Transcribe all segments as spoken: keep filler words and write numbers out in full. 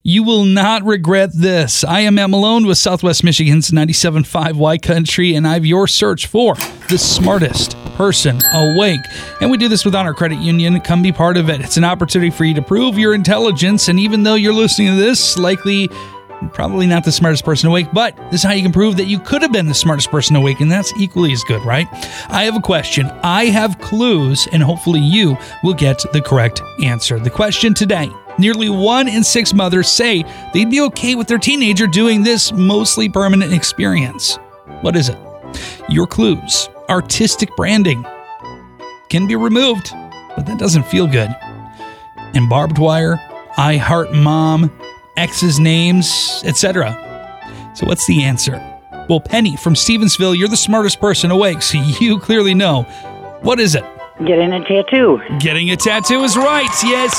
You will not regret this. I am Matt Malone with Southwest Michigan's ninety-seven point five Y Country, and I have your search for the smartest person awake. And we do this with Honor Credit Union. Come be part of it. It's an opportunity for you to prove your intelligence, and even though you're listening to this, likely probably not the smartest person awake, but this is how you can prove that you could have been the smartest person awake, and that's equally as good, right? I have a question. I have clues, and hopefully you will get the correct answer. The question today: nearly one in six mothers say they'd be okay with their teenager doing this mostly permanent experience. What is it? Your clues: artistic branding can be removed, but that doesn't feel good. And barbed wire, I heart mom, exes' names, et cetera. So what's the answer? Well, Penny from Stevensville, you're the smartest person awake, so you clearly know. What is it? Getting a tattoo. Getting a tattoo is right, yes.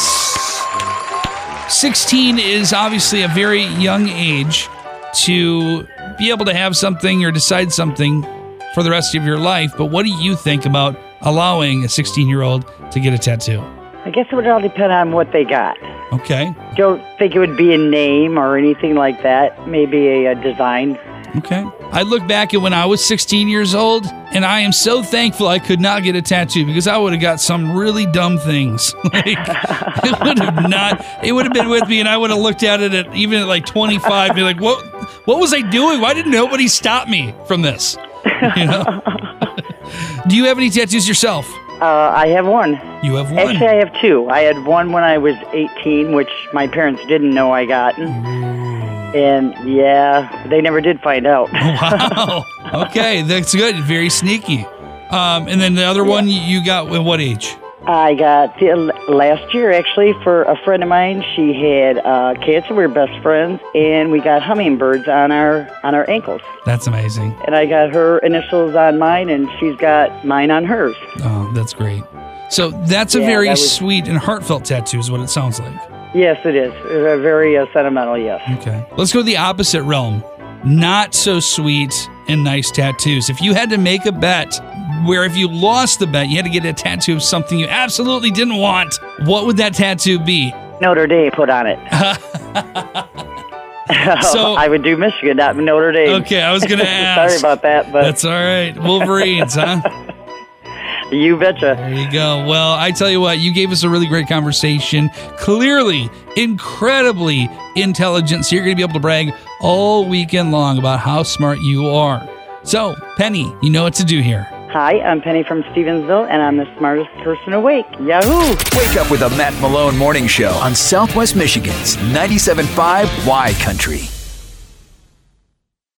sixteen is obviously a very young age to be able to have something or decide something for the rest of your life, but what do you think about allowing a sixteen-year-old to get a tattoo? I guess it would all depend on what they got. Okay. Don't think it would be a name or anything like that. Maybe a, a design. Okay. I look back at when I was sixteen years old, and I am so thankful I could not get a tattoo because I would have got some really dumb things. Like, it would have not, it would have been with me, and I would have looked at it at even at like twenty-five and be like, what, what was I doing? Why didn't nobody stop me from this? You know? Do you have any tattoos yourself? Uh, I have one. You have one? Actually, I have two. I had one when I was eighteen, which my parents didn't know I got. And, yeah, they never did find out. Wow. Okay, that's good. Very sneaky. Um, and then the other yeah. one you got at what age? I got the, last year, actually, for a friend of mine. She had uh, cancer. We were best friends, and we got hummingbirds on our on our ankles. That's amazing. And I got her initials on mine, and she's got mine on hers. Oh, that's great. So that's a yeah, very that was, sweet and heartfelt tattoo is what it sounds like. Yes, it is. Uh, very uh, sentimental, yes. Okay. Let's go to the opposite realm. Not so sweet and nice tattoos. If you had to make a bet where if you lost the bet, you had to get a tattoo of something you absolutely didn't want, what would that tattoo be? Notre Dame put on it. So I would do Michigan, not Notre Dame. Okay, I was going to ask. Sorry about that. But that's all right. Wolverines, huh? You betcha. There you go. Well, I tell you what, you gave us a really great conversation. Clearly, incredibly intelligent. So you're going to be able to brag all weekend long about how smart you are. So, Penny, you know what to do here. Hi, I'm Penny from Stevensville, and I'm the smartest person awake. Yahoo! Wake up with a Matt Malone Morning Show on Southwest Michigan's ninety-seven point five Y Country.